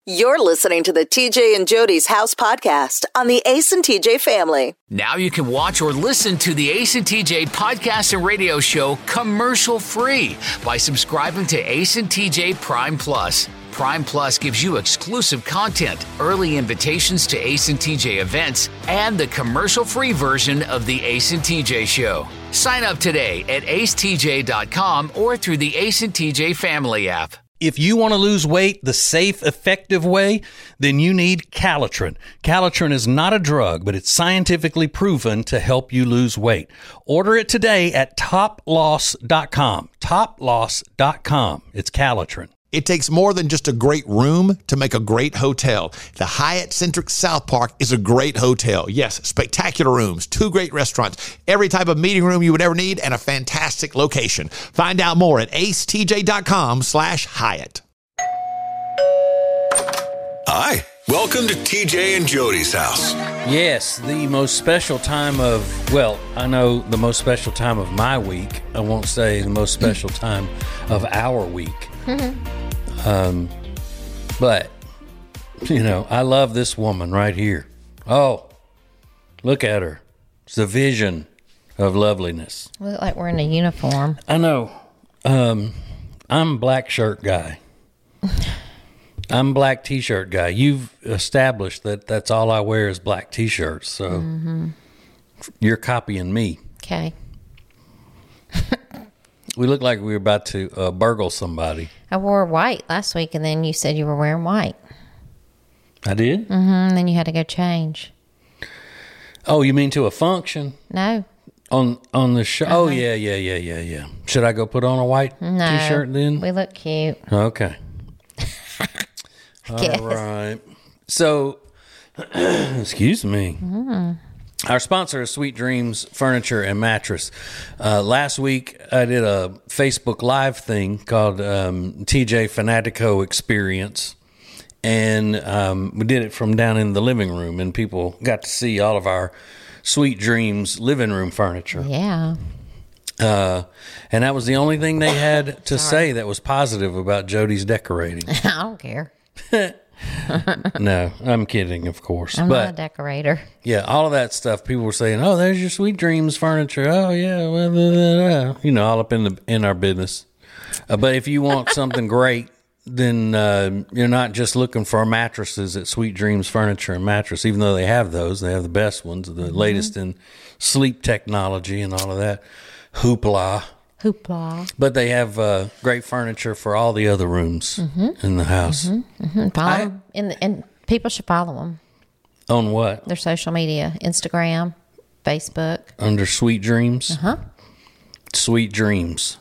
You're listening to the TJ and Jody's House podcast on the Ace and TJ family. Now you can watch or listen to the Ace and TJ podcast and radio show commercial-free by subscribing to Ace and TJ Prime Plus. Prime Plus gives you exclusive content, early invitations to Ace and TJ events, and the commercial-free version of the Ace and TJ show. Sign up today at acetj.com or through the Ace and TJ family app. If you want to lose weight the safe, effective way, then you need Calitrin. Calitrin is not a drug, but it's scientifically proven to help you lose weight. Order it today at toploss.com. Toploss.com. It's Calitrin. It takes more than just a great room to make a great hotel. The Hyatt Centric South Park is a great hotel. Yes, spectacular rooms, 2 great restaurants, every type of meeting room you would ever need, and a fantastic location. Find out more at acetj.com/Hyatt. Hi, welcome to TJ and Jody's house. Yes, the most special time of, well, I know the most special time of my week. I won't say the most special time of our week. But, you know, I love this woman right here. Oh, look at her. It's the vision of loveliness. We look like we're in a uniform. I know. I'm a black shirt guy. I'm a black t-shirt guy. You've established that that's all I wear is black t-shirts. So you're copying me. Okay. We look like we were about to burgle somebody. I wore white last week, and then you said you were wearing white. I did? And then you had to go change. Oh, you mean to a function? No. On the show? Oh, yeah. Should I go put on a white t-shirt then? We look cute. Okay. Yes. All right. So, excuse me. Our sponsor is Sweet Dreams Furniture and Mattress. Last week, I did a Facebook Live thing called TJ Fanatico Experience. And we did it from down in the living room, and people got to see all of our Sweet Dreams living room furniture. Yeah. And that was the only thing they had to say that was positive about Jody's decorating. I don't care. No, I'm kidding, of course. I'm not a decorator. Yeah, all of that stuff. People were saying, "Oh, there's your Sweet Dreams furniture." Oh, yeah, well, blah, blah, blah. You know, all up in our business. But if you want something great, then you're not just looking for mattresses at Sweet Dreams Furniture and Mattress. Even though they have those, they have the best ones, the latest in sleep technology and all of that hoopla. But they have great furniture for all the other rooms in the house. Follow them, and people should follow them. On what? Their social media, Instagram, Facebook. Under Sweet Dreams? Sweet Dreams.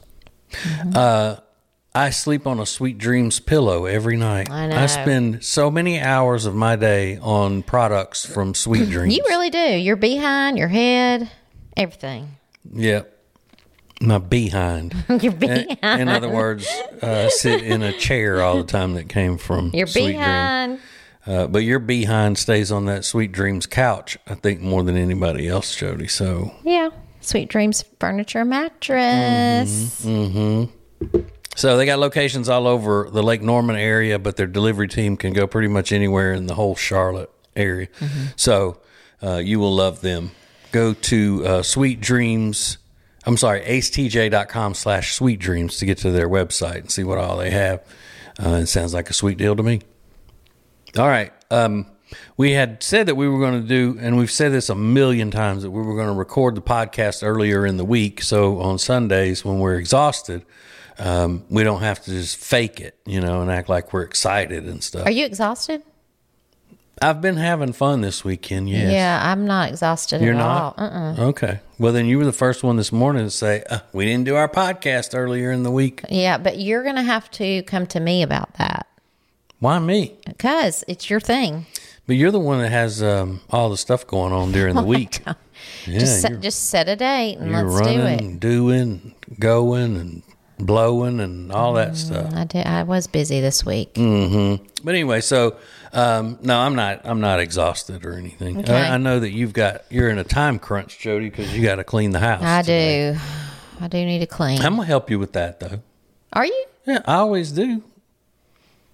I sleep on a Sweet Dreams pillow every night. I know. I spend so many hours of my day on products from Sweet Dreams. You really do. Your behind, your head, everything. Yep. My behind. Your behind. In other words, I sit in a chair all the time that came from Your Sweet behind. Dreams. But your behind stays on that Sweet Dreams couch, I think, more than anybody else, Jody. So Yeah. Sweet Dreams Furniture and Mattress. So they got locations all over the Lake Norman area, but their delivery team can go pretty much anywhere in the whole Charlotte area. So you will love them. Go to acetj.com/Sweet Dreams to get to their website and see what all they have. It sounds like a sweet deal to me. All right. We had said that we were going to do, and we've said this a million times, that we were going to record the podcast earlier in the week. So on Sundays when we're exhausted, we don't have to just fake it, you know, and act like we're excited and stuff. Are you exhausted? I've been having fun this weekend, yes. Yeah, I'm not exhausted You're at not? all. Okay. Well, then you were the first one this morning to say, we didn't do our podcast earlier in the week. Yeah, but you're going to have to come to me about that. Why me? Because it's your thing. But you're the one that has all the stuff going on during the week. Yeah, Just set a date and you're let's do running, it. doing, going, and blowing, and all that stuff. I was busy this week. But anyway, so no, I'm not exhausted or anything. Okay. I know that you're in a time crunch, Jody, because you got to clean the house. I today. do. I do need to clean. I'm gonna help you with that, though. Are you? Yeah, I always do.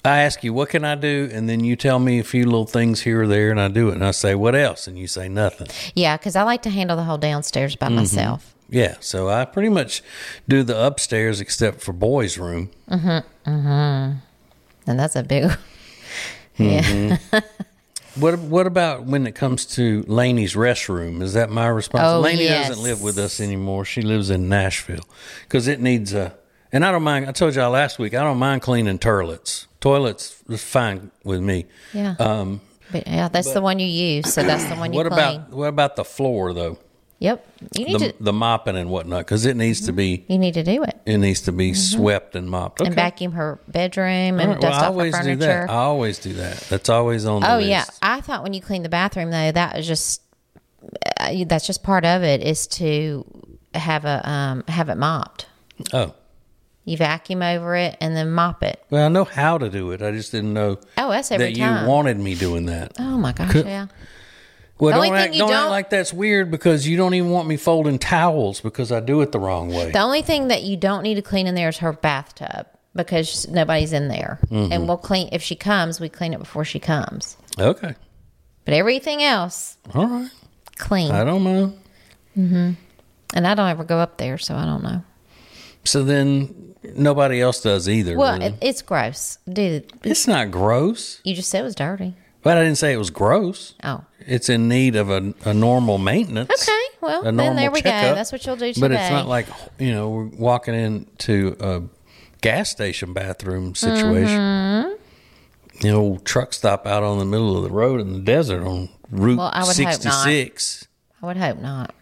I ask you, what can I do? And then you tell me a few little things here or there, and I do it. And I say, what else? And you say nothing. Yeah, because I like to handle the whole downstairs by myself. Yeah, so I pretty much do the upstairs except for boys' room. And that's a big... Yeah. What about when it comes to Laney's restroom? Is that my responsibility? Laney yes. doesn't live with us anymore. She lives in Nashville because it needs a. And I don't mind. I told y'all last week I don't mind cleaning toilets. Toilets is fine with me. Yeah. But that's the one you use, so that's the one you clean. What about the floor though? Yep. You need The mopping and whatnot, because it needs to be. You need to do it. It needs to be swept and mopped. Okay. And vacuum her bedroom and All right, dust I off her always furniture. do that. I always do that. That's always on the list. Oh yeah, I thought when you clean the bathroom though, that was just that's just part of it is to have it mopped. Oh. You vacuum over it and then mop it. Well, I know how to do it. I just didn't know that's every that time. you wanted me doing that. Oh my gosh, yeah. Well, The only don't thing act, you don't act don't- like that's weird because you don't even want me folding towels because I do it the wrong way. The only thing that you don't need to clean in there is her bathtub because nobody's in there. And we'll clean if she comes, we clean it before she comes. Okay. But everything else, All right. clean. I don't know. And I don't ever go up there, so I don't know. So then nobody else does either. Well, really. it's gross. Dude, It's not gross. you just said it was dirty. But I didn't say it was gross. Oh. It's in need of a normal maintenance. Okay, well, a then normal there we go. checkup. That's what you'll do But today. it's not like, we're walking into a gas station bathroom situation. Truck stop out on the middle of the road in the desert on Route Well, I would hope not. 66. I would hope not.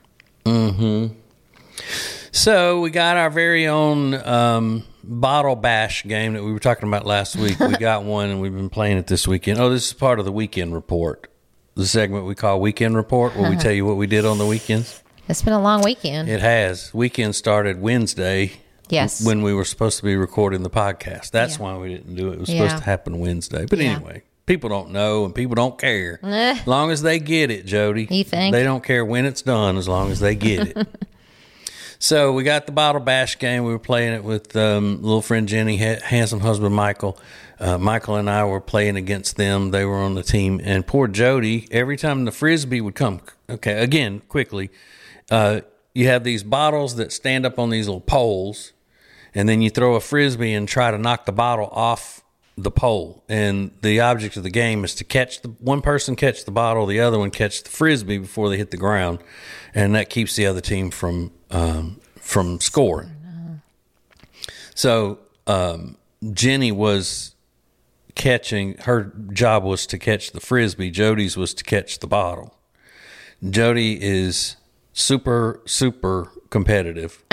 So we got our very own bottle bash game that we were talking about last week. We got one, and we've been playing it this weekend. Oh, this is part of the Weekend Report, the segment we call Weekend Report, where we tell you what we did on the weekends. It's been a long weekend. It has. Weekend started Wednesday. Yes. When we were supposed to be recording the podcast. That's why we didn't do it. It was supposed to happen Wednesday. But anyway, people don't know and people don't care. As long as they get it, Jody. You think? They don't care when it's done as long as they get it. So we got the bottle bash game. We were playing it with little friend Jenny, handsome husband Michael. Michael and I were playing against them. They were on the team. And poor Jody, every time the Frisbee would come, okay, again, quickly, you have these bottles that stand up on these little poles, and then you throw a Frisbee and try to knock the bottle off the pole. And the object of the game is to catch one person catch the bottle, the other one catch the Frisbee before they hit the ground. And that keeps the other team from scoring. So Jenny was catching, her job was to catch the Frisbee. Jody's was to catch the bottle. Jody is super, super competitive.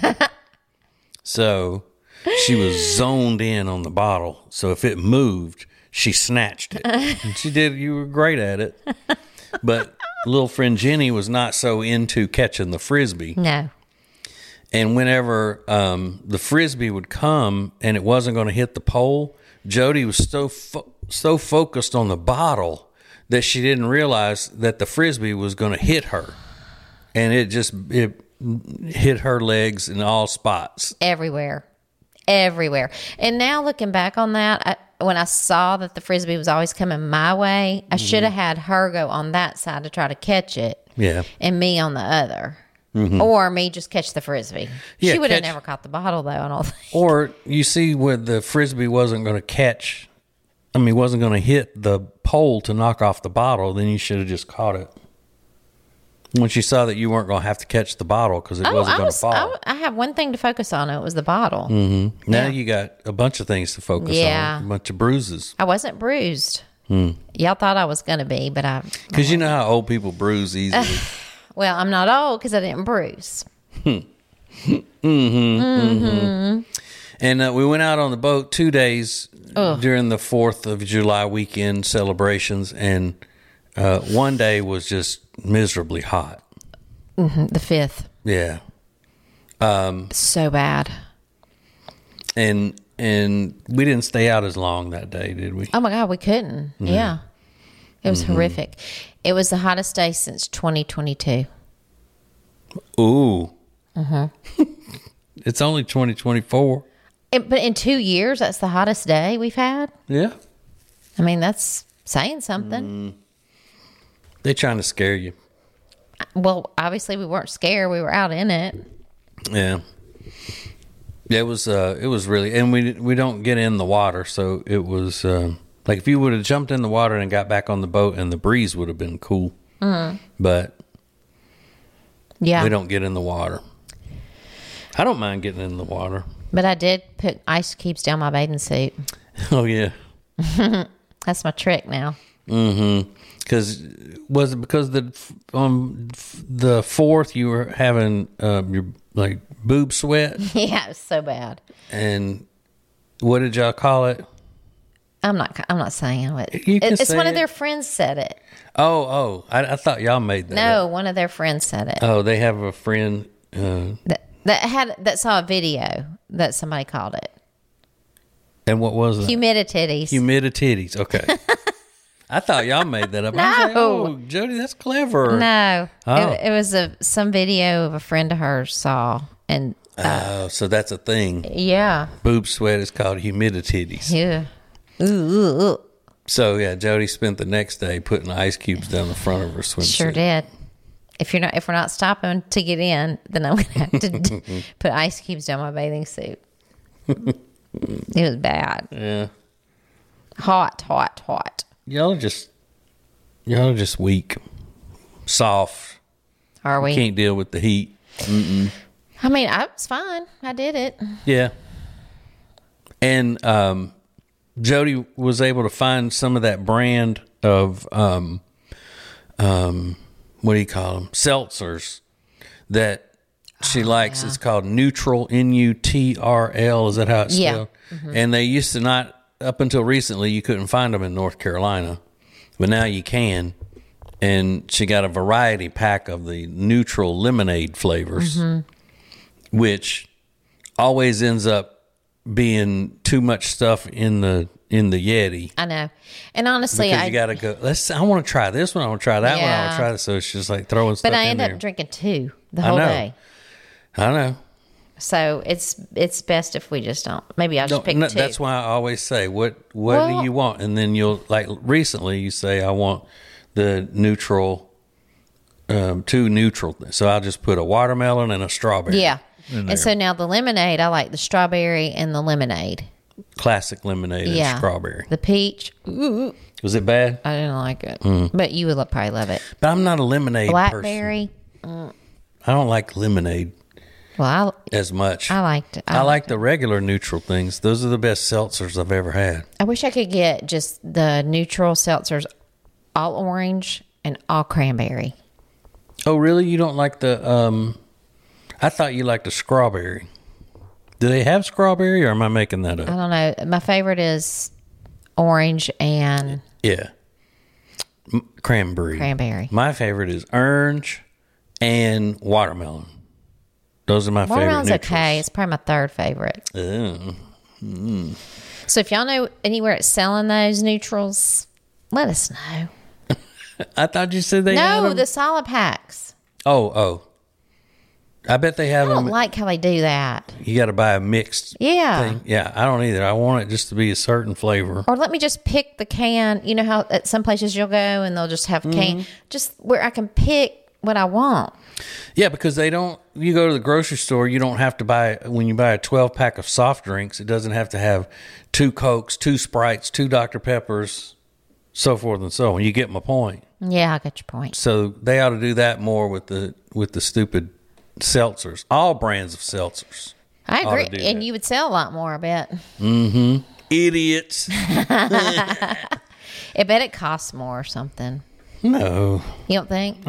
So she was zoned in on the bottle. So if it moved, she snatched it. And she did. You were great at it. But little friend Jenny was not so into catching the Frisbee. No. And whenever the Frisbee would come and it wasn't going to hit the pole, Jody was so focused on the bottle that she didn't realize that the Frisbee was going to hit her. And it hit her legs in all spots. Everywhere. And now looking back on that, when I saw that the Frisbee was always coming my way, I should have had her go on that side to try to catch it. Yeah. And me on the other. Or me just catch the Frisbee. Yeah, She would have never caught the bottle, though, I don't think. Or you see where the Frisbee wasn't going to hit the pole to knock off the bottle, then you should have just caught it. Once you saw that you weren't going to have to catch the bottle because it wasn't going to fall. I have one thing to focus on. It was the bottle. Now you got a bunch of things to focus on. A bunch of bruises. I wasn't bruised. Y'all thought I was going to be, but I... Because you know how old people bruise easily. Well, I'm not old because I didn't bruise. And we went out on the boat 2 days during the 4th of July weekend celebrations, and one day was just miserably hot. The 5th. Yeah. So bad. And we didn't stay out as long that day, did we? Oh, my God, we couldn't. Yeah. It was horrific. It was the hottest day since 2022. Ooh. It's only 2024. But in 2 years, that's the hottest day we've had. Yeah. I mean, that's saying something. They're trying to scare you. Well, obviously we weren't scared. We were out in it. Yeah. It was really, and we don't get in the water, so it was like if you would have jumped in the water and got back on the boat, and the breeze would have been cool. But Yeah. we don't get in the water. I don't mind getting in the water. But I did put ice cubes down my bathing suit. Oh yeah. That's my trick now. Because was it because the 4th you were having your like boob sweat? Yeah, it was so bad. And what did y'all call it? I'm not saying it. You can It's say one of it. their friends said it. Oh, I thought y'all made that. No, up. one of their friends said it. Oh, they have a friend. That saw a video that somebody called it. And what was it? Humidititties. Humidititties. Okay. I thought y'all made that up. I was like, No. oh, Jody, that's clever. No, Oh. it was some video of a friend of hers saw, and Oh, so that's a thing. yeah, Boob sweat is called humidititties. yeah. Ooh. So yeah, Jody spent the next day putting ice cubes down the front of her swimsuit. Sure did. If we're not stopping to get in, then I'm gonna have to put ice cubes down my bathing suit. It was bad. Yeah. Hot. Y'all are just weak, soft. Are we? Can't deal with the heat. I mean, I was fine. I did it. Yeah. And Jody was able to find some of that brand of what do you call them? Seltzers that she likes. It's called Neutral, Nutrl. Is that how it's Yeah. spelled? And they used to not, up until recently, you couldn't find them in North Carolina, but now you can. And she got a variety pack of the Neutral lemonade flavors, which always ends up being too much stuff in the Yeti. I know. And honestly, Because you got to go, I want to try this one. I want to try that one. I want Yeah. to try this. So it's just like throwing stuff but I in end there. up drinking 2 the I whole know. day. I know. So it's best if we just don't. Maybe I'll just pick 2. That's why I always say, what do Well- you want? And then you'll, like recently you say, I want the neutral, 2 neutral. So I'll just put a watermelon and a strawberry. Yeah. And so now the lemonade, I like the strawberry and the lemonade. Classic lemonade Yeah. and strawberry. The peach, Was it bad? I didn't like it. But you would probably love it. But I'm not a lemonade person. Blackberry, I don't like lemonade well, as much. I liked it. I like the regular neutral things. Those are the best seltzers I've ever had. I wish I could get just the neutral seltzers, all orange and all cranberry. Oh, really? You don't like the, I thought you liked the strawberry. Do they have strawberry, or am I making that I up? don't know. My favorite is orange and Yeah. Cranberry. cranberry. My favorite is orange and watermelon. Those are my favorite Watermelon's neutrals. okay. It's probably my 3rd favorite. Oh. So if y'all know anywhere it's selling those neutrals, let us know. I thought you said they had No, them. the solid packs. Oh. I bet they have I don't them. like how they do that. You got to buy a mixed Yeah. thing. Yeah, I don't either. I want it just to be a certain flavor. Or let me just pick the can. You know how at some places you'll go and they'll just have can, just where I can pick what I want. Yeah, because they don't, you go to the grocery store, you don't have to buy, when you buy a 12 pack of soft drinks, it doesn't have to have 2 Cokes, 2 Sprites, 2 Dr. Peppers, so forth and so on. You get my point. Yeah, I got your point. So they ought to do that more with the stupid seltzers, all brands of seltzers. I Ought to agree. do And that. you would sell a lot more, I bet. Idiots. I bet it costs more or something. No. You don't think?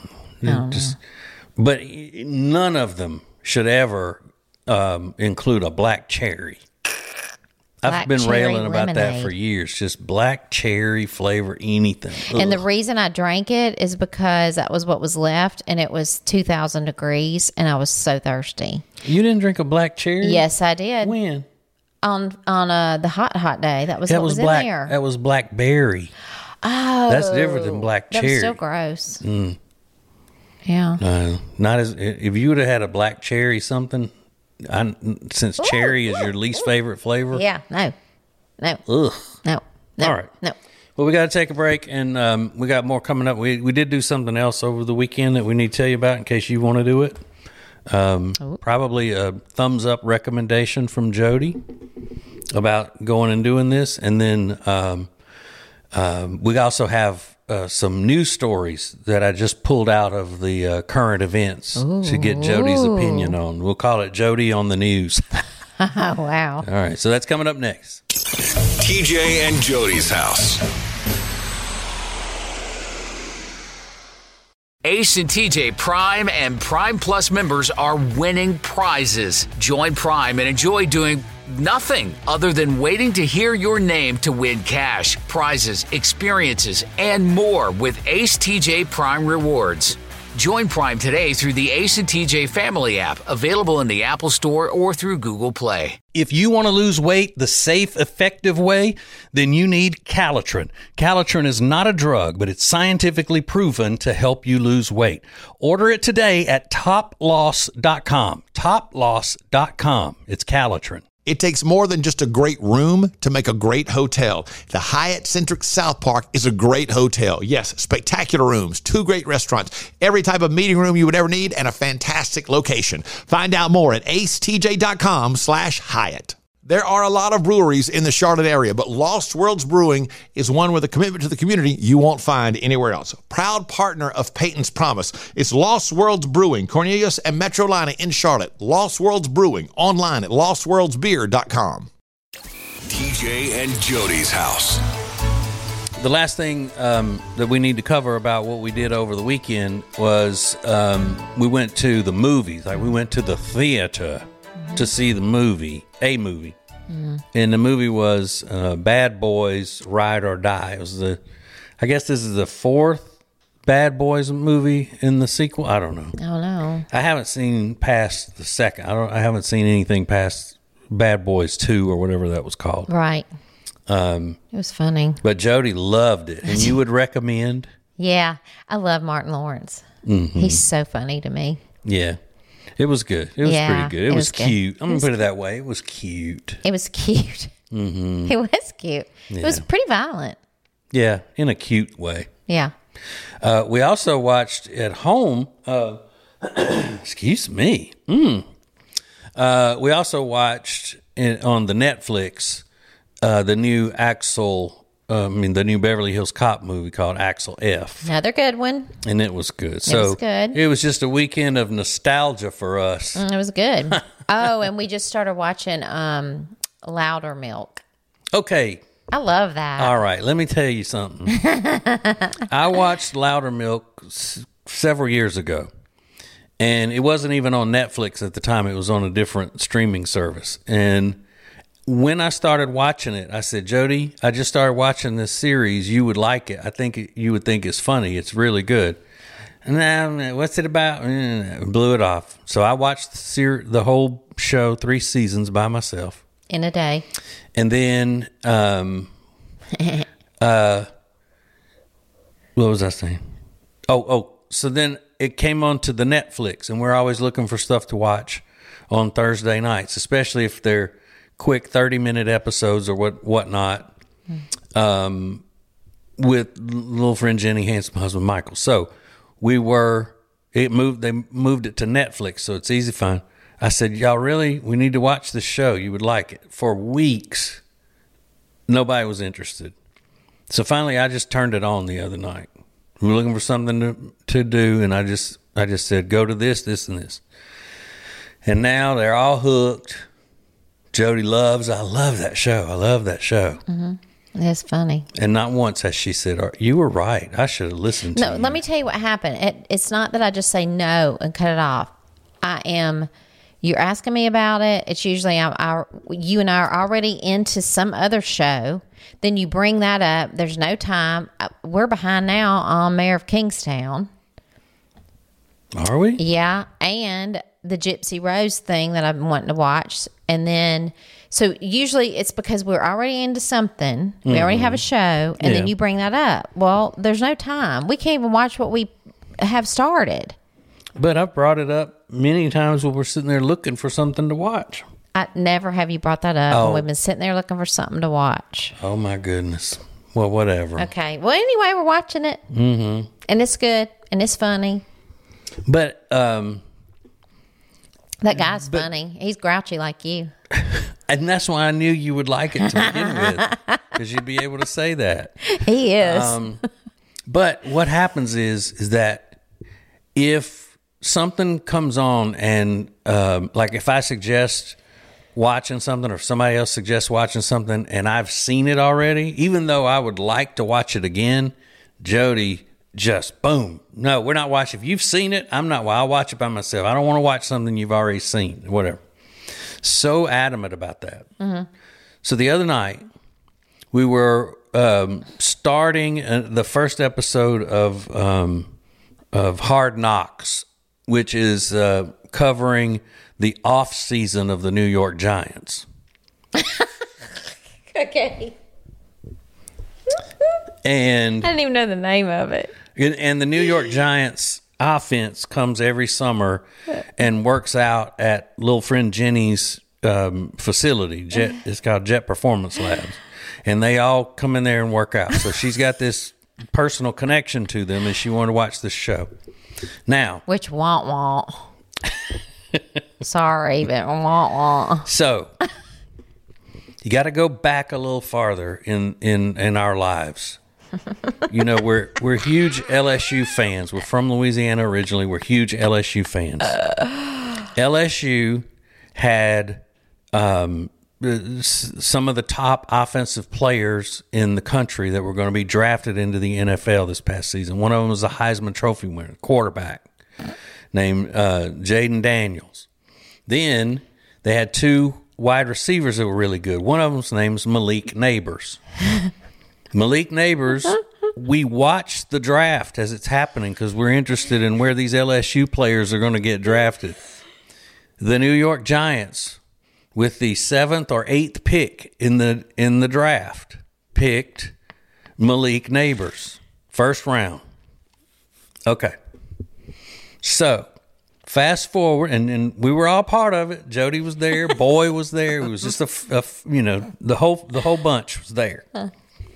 But none of them should ever include a black cherry. I've Black been cherry railing about that lemonade. for years. Just black cherry flavor, anything. And the Ugh. reason I drank it is because that was what was left, and it was 2,000 degrees, and I was so thirsty. You didn't drink a black cherry? Yes, I did. When? On the hot day. That was That what was was black. in there. That was blackberry. Oh, That's different than black that was cherry. still gross. Yeah. Not as if you would have had a black cherry something, Since cherry is your least favorite flavor. Yeah, no. Ugh. No. All right. No. Well, we got to take a break, and we got more coming up. We did do something else over the weekend that we need to tell you about in case you want to do it. Probably a thumbs up recommendation from Jody about going and doing this. And then we also have some news stories that I just pulled out of the current events to get Jody's opinion on. We'll call it Jody on the News. Wow. All right. So that's coming up next. TJ and Jody's house. Ace and TJ Prime and Prime Plus members are winning prizes. Join Prime and enjoy doing nothing other than waiting to hear your name to win cash, prizes, experiences, and more with Ace TJ Prime Rewards. Join Prime today through the Ace and TJ Family app, available in the Apple Store or through Google Play. If you want to lose weight the safe, effective way, then you need Calitrin. Calitrin is not a drug, but it's scientifically proven to help you lose weight. Order it today at toploss.com. Toploss.com. It's Calitrin. It takes more than just a great room to make a great hotel. The Hyatt Centric South Park is a great hotel. Yes, spectacular rooms, 2 great restaurants, every type of meeting room you would ever need, and a fantastic location. Find out more at acetj.com/Hyatt. There are a lot of breweries in the Charlotte area, but Lost Worlds Brewing is one with a commitment to the community you won't find anywhere else. Proud partner of Peyton's Promise. It's Lost Worlds Brewing, Cornelius and Metrolina in Charlotte. Lost Worlds Brewing, online at lostworldsbeer.com. TJ and Jody's house. The last thing that we need to cover about what we did over the weekend was we went to the movies. Like we went to the theater to see a movie. And the movie was Bad Boys Ride or Die. It was I guess this is the 4th Bad Boys movie in the sequel. I don't know. Oh no. I haven't seen past the second. I haven't seen anything past Bad Boys 2 or whatever that was called. Right. It was funny. But Jody loved it, and you would recommend? Yeah, I love Martin Lawrence. He's so funny to me. Yeah. It was good. It was pretty good. It was cute. Good. I'm going to put it that way. It was cute. It was cute. Mm-hmm. It was cute. Yeah. It was pretty violent. Yeah, in a cute way. Yeah. We also watched at home, excuse me. We also watched on the Netflix the new the new Beverly Hills Cop movie called Axel F. Another good one. And it was good. It was good. It was just a weekend of nostalgia for us. It was good. Oh, and we just started watching Louder Milk. Okay. I love that. All right. Let me tell you something. I watched Louder Milk several years ago. And it wasn't even on Netflix at the time. It was on a different streaming service. And when I started watching it, I said, Jody, I just started watching this series. You would like it. I think you would think it's funny. It's really good. And what's it about? Blew it off. So I watched the whole show, 3 seasons by myself. In a day. And then, what was I saying? So then it came onto the Netflix, and we're always looking for stuff to watch on Thursday nights, especially if they're quick 30-minute episodes or whatnot, with little friend Jenny, handsome husband Michael. So they moved it to Netflix, so it's easy to find. I said, y'all we need to watch this show. You would like it. For weeks, nobody was interested. So finally, I just turned it on the other night. We were looking for something to do, and I just said, go to this, this, and this. And now they're all hooked. Jody I love that show. I love that show. Mm-hmm. It's funny. And not once has she said, you were right. I should have listened to you. No, let me tell you what happened. It's not that I just say no and cut it off. You're asking me about it. It's usually you and I are already into some other show. Then you bring that up. There's no time. We're behind now on Mayor of Kingstown. Are we? Yeah. And the Gypsy Rose thing that I've been wanting to watch. And then, so usually it's because we're already into something. We already have a show. And then you bring that up. Well, there's no time. We can't even watch what we have started. But I've brought it up many times when we're sitting there looking for something to watch. I never have you brought that up. Oh. When we've been sitting there looking for something to watch. Oh, my goodness. Well, whatever. Okay. Well, anyway, we're watching it. Mm-hmm. And it's good. And it's funny. But that guy's funny. He's grouchy like you. and that's why I knew you would like it to begin with, because you'd be able to say that. He is. But what happens is that if something comes on and like if I suggest watching something or if somebody else suggests watching something and I've seen it already, even though I would like to watch it again, Jody just boom. No, we're not watching. If you've seen it, I'm not. Well, I'll watch it by myself. I don't want to watch something you've already seen. Whatever. So adamant about that. Mm-hmm. So the other night we were starting the first episode of Hard Knocks, which is covering the off season of the New York Giants. Okay. And I didn't even know the name of it. And the New York Giants offense comes every summer and works out at little friend Jenny's facility. It's called Jet Performance Labs. And they all come in there and work out. So she's got this personal connection to them and she wanted to watch this show. Now. Which won't. Sorry, but won't. So you got to go back a little farther in our lives. You know, we're huge LSU fans. We're from Louisiana originally. We're huge LSU fans. LSU had some of the top offensive players in the country that were going to be drafted into the NFL this past season. One of them was a Heisman Trophy winner, quarterback named Jaden Daniels. Then they had two wide receivers that were really good. One of them's name is Malik Neighbors. Malik Neighbors, we watch the draft as it's happening because we're interested in where these LSU players are going to get drafted. The New York Giants, with the 7th or 8th pick in the draft, picked Malik Neighbors, first round. Okay. So, fast forward, and we were all part of it. Jody was there. Boy was there. It was just the whole bunch was there. Huh.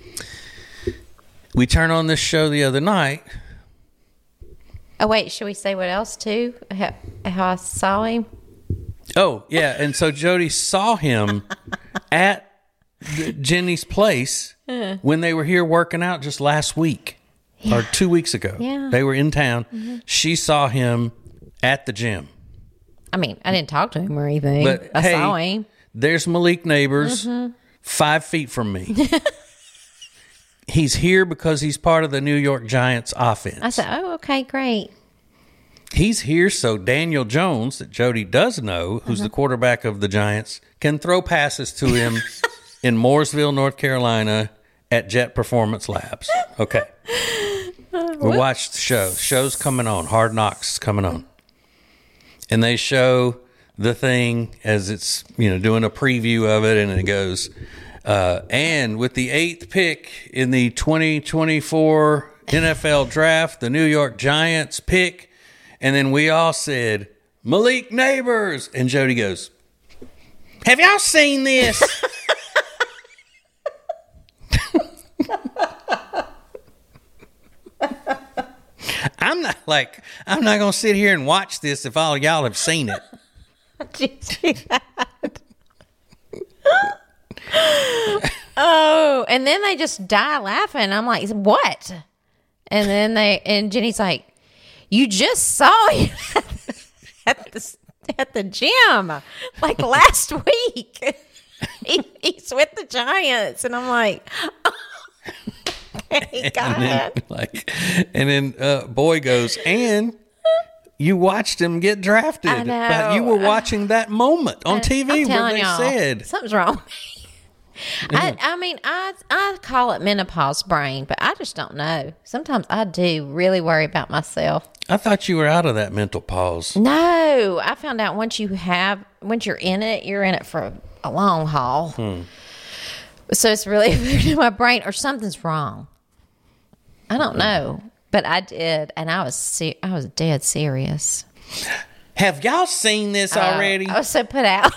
We turned on this show the other night. Oh, wait. Should we say what else, too? How I saw him? Oh, yeah. And so Jody saw him at Jenny's place when they were here working out just last week or 2 weeks ago. Yeah. They were in town. Mm-hmm. She saw him at the gym. I mean, I didn't talk to him or anything. But I saw him. There's Malik Neighbors, 5 feet from me. He's here because he's part of the New York Giants offense. I said, oh, okay, great. He's here so Daniel Jones, that Jody does know, who's the quarterback of the Giants, can throw passes to him in Mooresville, North Carolina at Jet Performance Labs. Okay. We watched the show. Show's coming on. Hard Knocks is coming on. And they show the thing as it's, doing a preview of it, and it goes, and with the 8th pick in the 2024 NFL draft, the New York Giants pick, and then we all said, Malik Neighbors. And Jody goes, have y'all seen this? I'm not going to sit here and watch this if all y'all have seen it. Oh, and then they just die laughing. I'm like, what? And then Jenny's like, you just saw him at the gym like last week. He's with the Giants, and I'm like, oh, okay, got it. And then Boy goes, and you watched him get drafted. I know. You were watching that moment on TV where they said something's wrong. I mean, I call it menopause brain, but I just don't know. Sometimes I do really worry about myself. I thought you were out of that mental pause. No, I found out once you're in it for a long haul. So it's really affecting my brain, or something's wrong. I don't know, but I did, and I was dead serious. Have y'all seen this already? I was so put out.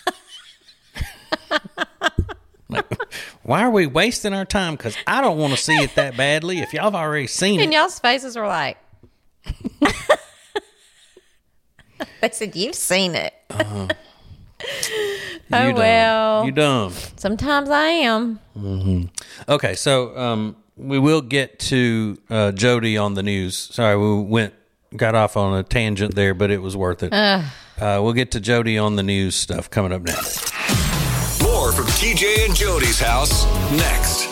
Why are we wasting our time? Because I don't want to see it that badly. If y'all have already seen And it. y'all's faces were like, they said, you've seen it. You well. You dumb. Sometimes I am. Okay, so we will get to Jody on the news. Sorry, we got off on a tangent there, but it was worth it. We'll get to Jody on the news stuff coming up next. More from TJ and Jody's house next.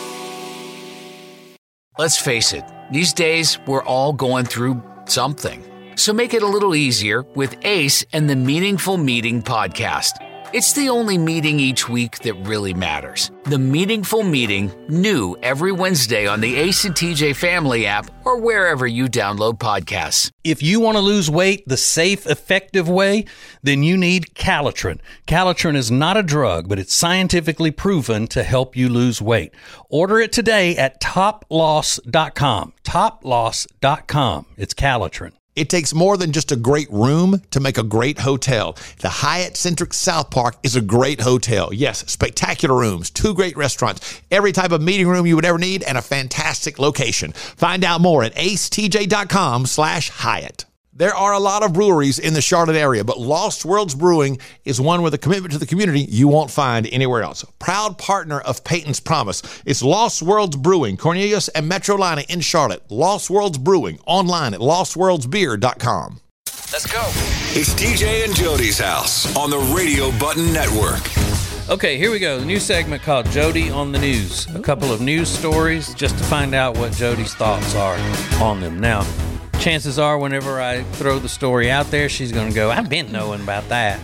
Let's face it, these days we're all going through something. So make it a little easier with Ace and the Meaningful Meeting podcast. It's the only meeting each week that really matters. The Meaningful Meeting, new every Wednesday on the Ace and TJ Family app or wherever you download podcasts. If you want to lose weight the safe, effective way, then you need Calitrin. Calitrin is not a drug, but it's scientifically proven to help you lose weight. Order it today at toploss.com. Toploss.com. It's Calitrin. It takes more than just a great room to make a great hotel. The Hyatt Centric South Park is a great hotel. Yes, spectacular rooms, 2 great restaurants, every type of meeting room you would ever need, and a fantastic location. Find out more at acetj.com/Hyatt. There are a lot of breweries in the Charlotte area, but Lost Worlds Brewing is one with a commitment to the community you won't find anywhere else. Proud partner of Peyton's Promise. It's Lost Worlds Brewing, Cornelius and Metrolina in Charlotte. Lost Worlds Brewing, online at lostworldsbeer.com. Let's go. It's TJ and Jody's house on the Radio Button Network. Okay, here we go. The new segment called Jody on the News. A couple of news stories just to find out what Jody's thoughts are on them. Now, chances are whenever I throw the story out there, she's going to go, I've been knowing about that.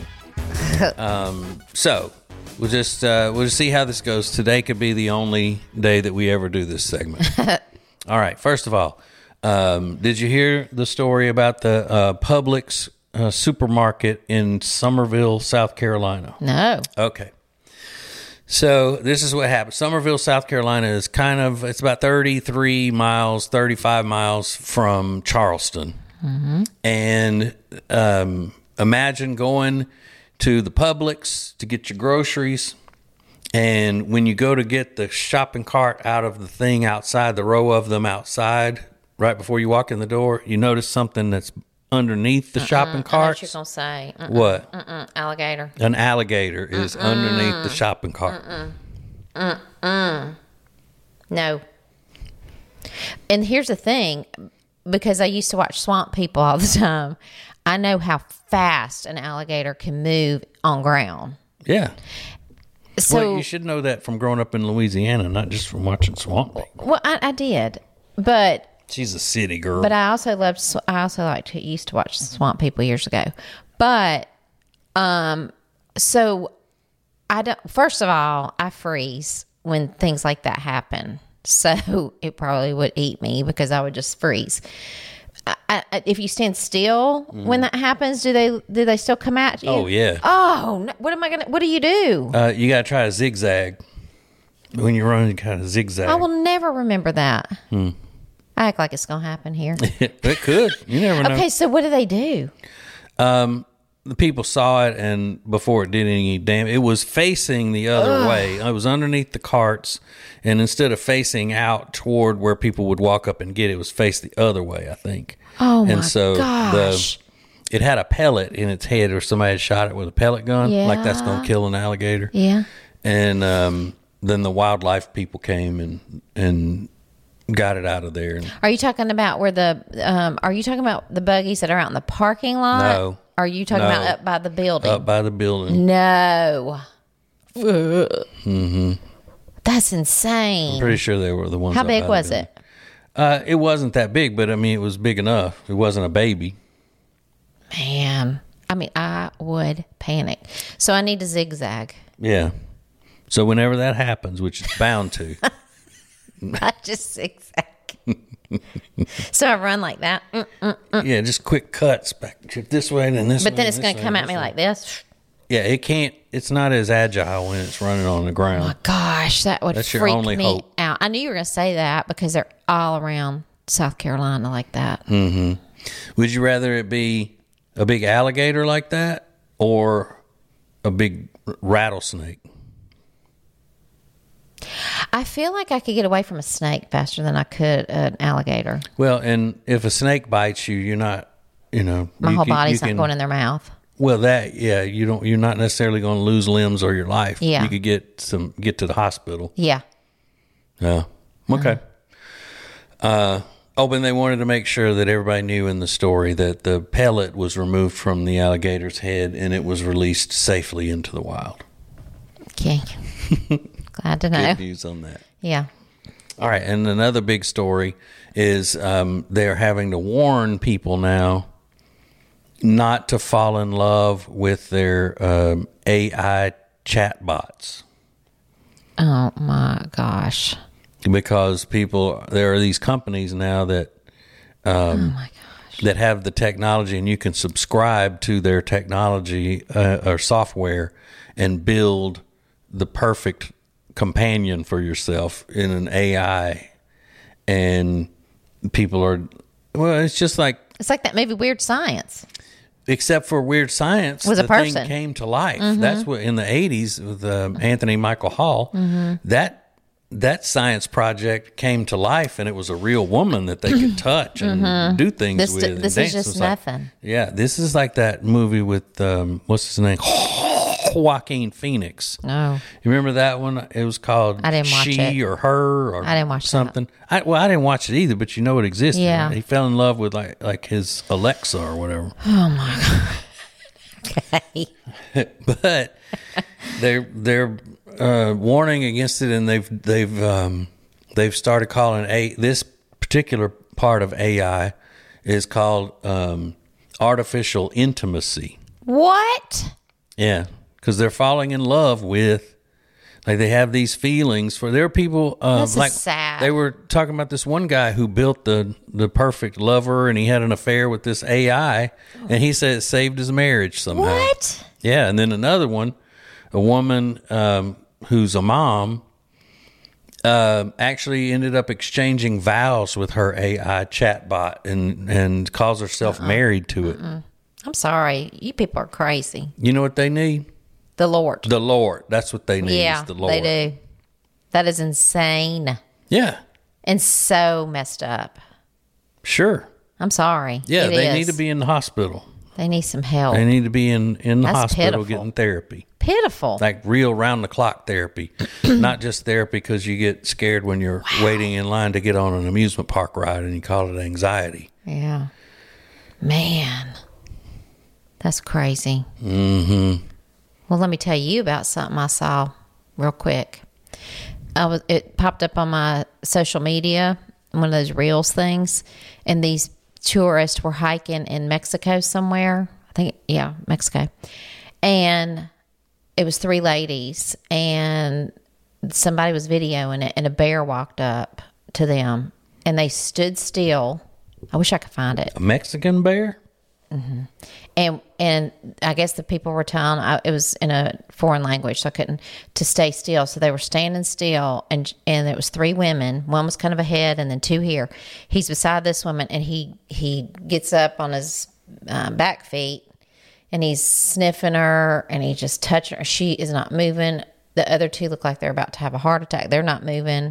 So we'll just see how this goes. Today could be the only day that we ever do this segment. All right. First of all, did you hear the story about the Publix supermarket in Summerville, South Carolina? No. Okay. So this is what happened. Summerville, South Carolina is it's about 35 miles from Charleston. Mm-hmm. And imagine going to the Publix to get your groceries. And when you go to get the shopping cart out of the thing outside, the row of them outside, right before you walk in the door, you notice something that's underneath the shopping cart. I know what you're going to say. What? Alligator. An alligator is underneath the shopping cart. No. And here's the thing, because I used to watch Swamp People all the time, I know how fast an alligator can move on ground. Yeah. So well, you should know that from growing up in Louisiana, not just from watching Swamp People. Well, I did, but she's a city girl. But I also used to watch Swamp People years ago. But so I don't. First of all, I freeze when things like that happen. So it probably would eat me because I would just freeze. If you stand still when that happens, do they still come at you? Oh yeah. Oh, what do you do? You gotta try a zigzag. When you're running, you gotta zigzag. I will never remember that. I act like it's gonna happen here. It could. You never know. Okay, so what do they do? The people saw it, and before it did any damage, it was facing the other way. It was underneath the carts, and instead of facing out toward where people would walk up and get it, was faced the other way, I think. Oh, and my so gosh. It had a pellet in its head, or somebody had shot it with a pellet gun, like that's going to kill an alligator. Yeah. And then the wildlife people came and got it out of there. Are you talking about where are you talking about the buggies that are out in the parking lot? No. Are you talking about up by the building? Up by the building. No. Mm-hmm. That's insane. I'm pretty sure they were the ones. How big was it? It wasn't that big, but I mean, it was big enough. It wasn't a baby. Man, I mean, I would panic. So I need to zigzag. Yeah. So whenever that happens, which it's bound to. I just zigzag. So I run like that. Yeah, just quick cuts back this way and then this way. But then it's going to come at me like this. Yeah, it can't. It's not as agile when it's running on the ground. Oh my gosh, that would That's your freak only me hope. out. I knew you were going to say that because they're all around South Carolina like that. Mm-hmm. Would you rather it be A big alligator like that or a big rattlesnake? I feel like I could get away from a snake faster than I could an alligator. Well, and if a snake bites you, you're not, My whole body's not going in their mouth. Well, you're not necessarily going to lose limbs or your life. Yeah. You could get to the hospital. Yeah. Yeah. Okay. But they wanted to make sure that everybody knew in the story that the pellet was removed from the alligator's head and it was released safely into the wild. Okay. Glad to know. Good news on that. Yeah. All right. And another big story is they're having to warn people now not to fall in love with their AI chatbots. Oh, my gosh. Because there are these companies now that that have the technology, and you can subscribe to their technology or software and build the perfect companion for yourself in an AI. And people are, it's just like... It's like that movie Weird Science. Except for Weird Science, was a the person. thing came to life. Mm-hmm. That's what in the 80s with Anthony Michael Hall, that science project came to life, and it was a real woman that they could touch and do things with. This is just nothing. This is like that movie with what's his name, Joaquin Phoenix. No, you remember that one? It was called I didn't watch She it. or Her or I didn't watch something. I didn't watch it either, but you know it existed. Yeah. Right? He fell in love with like his Alexa or whatever. Oh my god. Okay. But they're warning against it, and they've started calling this particular part of AI is called artificial intimacy. What? Yeah, because they're falling in love with, like they have these feelings for. There are people This like is sad. they were talking about this one guy who built the perfect lover, and he had an affair with this AI, and he said it saved his marriage somehow. What? Yeah, and then another one, a woman who's a mom, actually ended up exchanging vows with her AI chatbot and calls herself married to it. I'm sorry. You people are crazy. You know what they need? The Lord. The Lord. That's what they need. Yeah, is the Lord. they do. That is insane Yeah, and so messed up. sure. I'm sorry. Yeah, It they is. need to be in the hospital. They need some help. They need to be in the That's hospital pitiful. getting therapy. Pitiful. Like real round-the-clock therapy. Not just therapy because you get scared when you're waiting in line to get on an amusement park ride and you call it anxiety. Yeah. Man. That's crazy. Mm-hmm. Well, let me tell you about something I saw real quick. It popped up on my social media, one of those Reels things, and these tourists were hiking in Mexico somewhere. I think, yeah, Mexico. And it was 3 ladies, and somebody was videoing it, and a bear walked up to them, and they stood still. I wish I could find it. A Mexican bear? Mm-hmm. And I guess the people were telling, it was in a foreign language, so I couldn't, to stay still. So they were standing still, and it was 3 women. One was kind of ahead, and then 2 here. He's beside this woman, and he gets up on his back feet, and he's sniffing her, and he's just touching her. She is not moving. The other 2 look like they're about to have a heart attack. They're not moving.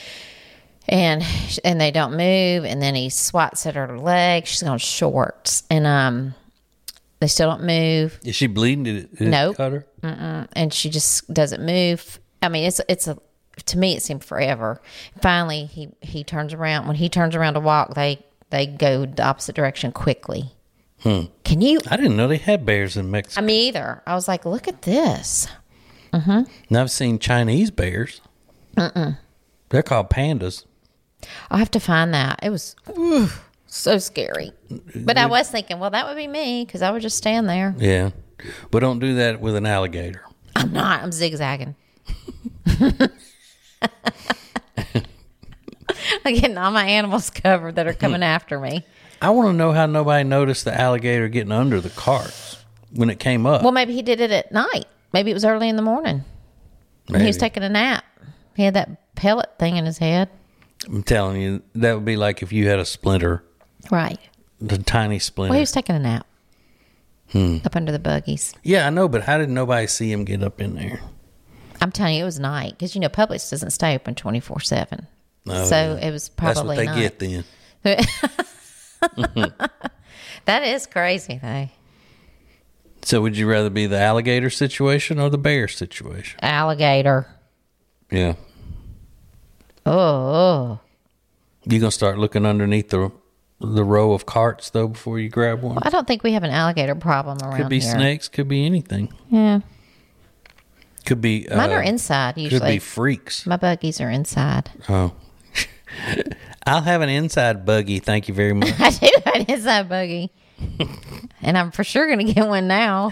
And they don't move, and then he swats at her leg. She's on shorts, and they still don't move. Is she bleeding? Did it Nope. cut her? And she just doesn't move. I mean, to me it seemed forever. Finally, he turns around. When he turns around to walk, they go the opposite direction quickly. Can you? I didn't know they had bears in Mexico. Me either. I was like, look at this. And I've seen Chinese bears. They're called pandas. I'll have to find that. It was so scary. But I was thinking, well, that would be me because I would just stand there. Yeah. But don't do that with an alligator. I'm not. I'm zigzagging. I'm getting all my animals covered that are coming after me. I want to know how nobody noticed the alligator getting under the carts when it came up. Well, maybe he did it at night. Maybe it was early in the morning. When he was taking a nap. He had that pellet thing in his head. I'm telling you, that would be like if you had a splinter, Right. the tiny splinter. Well, he was taking a nap. up under the buggies. Yeah, I know, but how did nobody see him get up in there? I'm telling you, it was night because Publix doesn't stay open 24/7. Oh, So yeah. it was probably That's what they night. get then. That is crazy, though. So would you rather be the alligator situation or the bear situation? Alligator. Yeah. Oh. You gonna start looking underneath the row of carts though before you grab one? Well, I don't think we have an alligator problem around here. Could be snakes. Could be anything. Yeah. Could be. Mine are inside usually. Could be freaks. My buggies are inside. Oh. I'll have an inside buggy. Thank you very much. I do have an inside buggy. And I'm for sure going to get one now.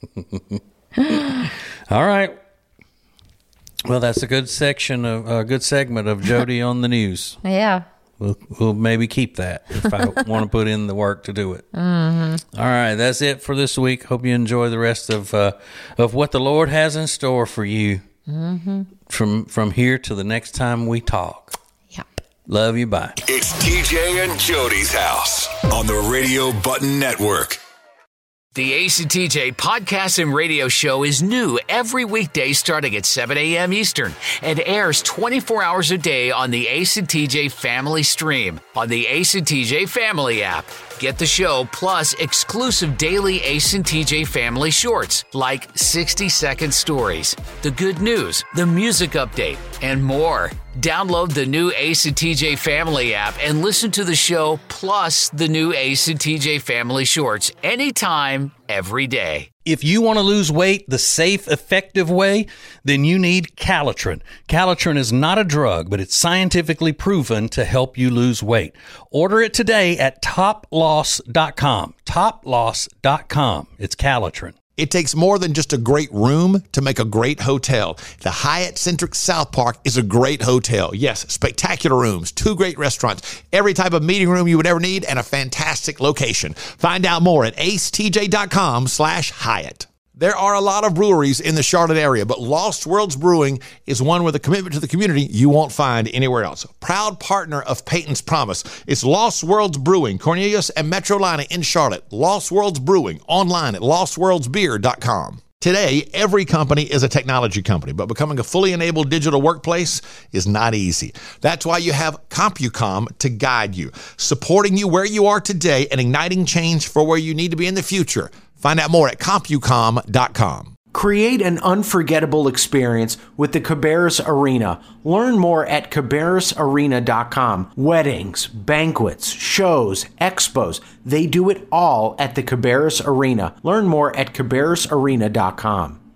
All right. Well, that's a good segment of Jody on the news. Yeah. We'll maybe keep that if I want to put in the work to do it. Mm-hmm. All right, that's it for this week. Hope you enjoy the rest of what the Lord has in store for you from here to the next time we talk. Yep. Love you. Bye. It's TJ and Jody's house on the Radio Button Network. The Ace and TJ podcast and radio show is new every weekday starting at 7 a.m. Eastern and airs 24 hours a day on the Ace and TJ Family Stream on the Ace and TJ Family app. Get the show plus exclusive daily Ace and TJ Family shorts like 60-second stories, the good news, the music update, and more. Download the new Ace and TJ Family app and listen to the show plus the new Ace and TJ Family shorts anytime, every day. If you want to lose weight the safe, effective way, then you need Calitrin. Calitrin is not a drug, but it's scientifically proven to help you lose weight. Order it today at toploss.com. Toploss.com. It's Calitrin. It takes more than just a great room to make a great hotel. The Hyatt Centric South Park is a great hotel. Yes, spectacular rooms, 2 great restaurants, every type of meeting room you would ever need, and a fantastic location. Find out more at acetj.com/Hyatt. There are a lot of breweries in the Charlotte area, but Lost Worlds Brewing is one with a commitment to the community you won't find anywhere else. Proud partner of Peyton's Promise. It's Lost Worlds Brewing, Cornelius and Metrolina in Charlotte. Lost Worlds Brewing, online at lostworldsbeer.com. Today, every company is a technology company, but becoming a fully enabled digital workplace is not easy. That's why you have CompuCom to guide you, supporting you where you are today and igniting change for where you need to be in the future. Find out more at CompuCom.com. Create an unforgettable experience with the Cabarrus Arena. Learn more at CabarrusArena.com. Weddings, banquets, shows, expos, they do it all at the Cabarrus Arena. Learn more at CabarrusArena.com.